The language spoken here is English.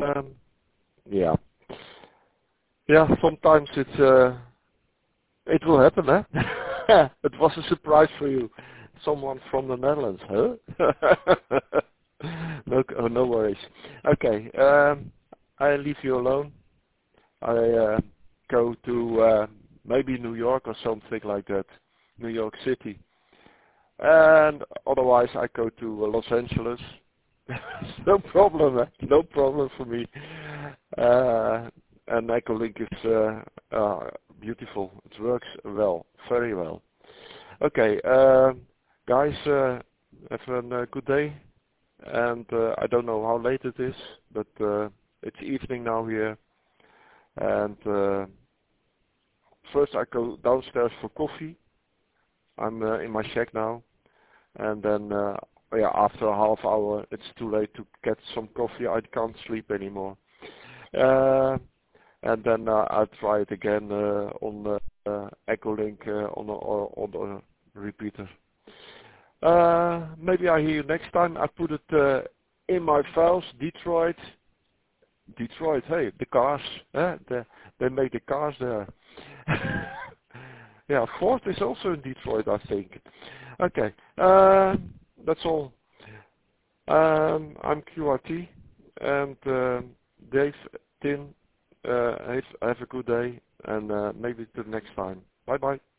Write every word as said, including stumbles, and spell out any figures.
um, yeah, yeah. Sometimes it's uh, it will happen, huh? It was a surprise for you. Someone from the Netherlands, huh? no, oh, no worries. Okay, um, I leave you alone. I uh, go to uh, maybe New York or something like that, New York City, and otherwise I go to uh, Los Angeles. No problem, eh? No problem for me. Uh, and Echolink is uh, uh, beautiful. It works well, very well. Okay, um, guys, uh, have a uh, good day. And uh, I don't know how late it is, but uh, it's evening now here. And uh, first I go downstairs for coffee. I'm uh, in my shack now. And then uh, yeah, after a half hour it's too late to get some coffee. I can't sleep anymore. Uh, and then uh, I'll try it again uh, on uh, uh, Echolink uh, on the, on the repeater. Uh, maybe I hear you next time. I put it uh, in my files. Detroit. Detroit, hey, the cars. Eh? The, they make the cars there. Yeah, Ford is also in Detroit, I think. Okay, uh, that's all. Um, I'm Q R T, and uh, Dave, Tim, uh, have, have a good day, and uh, maybe till next time. Bye bye.